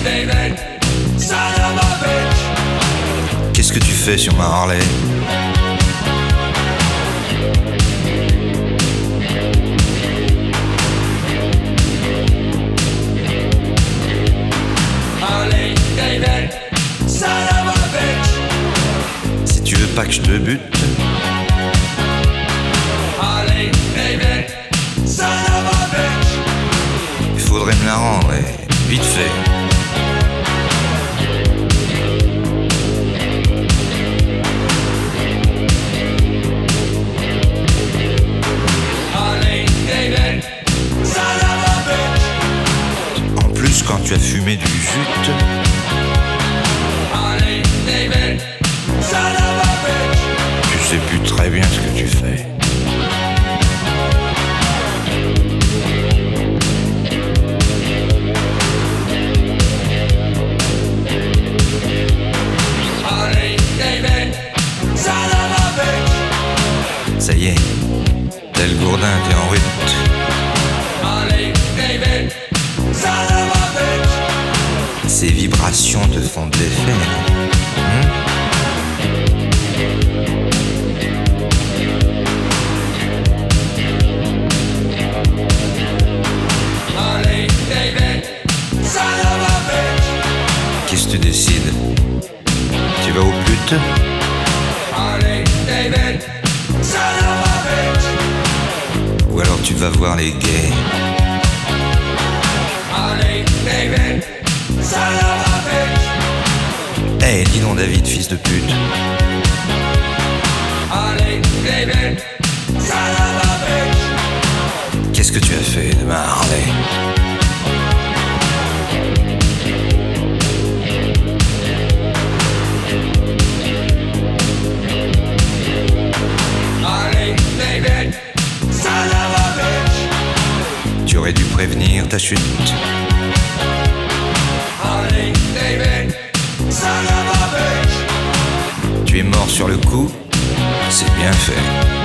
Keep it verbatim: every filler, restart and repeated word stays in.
David, son of a bitch. Qu'est-ce que tu fais sur ma Harley? Harley David, son of a bitch. Si tu veux pas que je te bute, Harley David, son of a bitch. il faudrait me la rendre, et vite fait. Harley David, son of a bitch. En plus, quand tu as fumé du jute, Harley David, son of a bitch. tu sais plus très bien ce que tu fais. Harley David, son of a bitch. Ça y est, tel Gourdin, t'es en route. Harley David, son of a bitch. Ces vibrations te font de l'effet. Hein? Harley David, son of a bitch. Qu'est-ce que tu décides? Tu vas au pute? Harley David, son of a bitch. Ou alors tu vas voir les gays? Harley David, son of a bitch. Eh, dis donc David, fils de pute. Harley David, son of a bitch. Qu'est-ce que tu as fait de ma Harley? Harley David, son of a bitch. Tu aurais dû prévenir ta chute. Harley David, son of a bitch. Tu es mort sur le coup, c'est bien fait.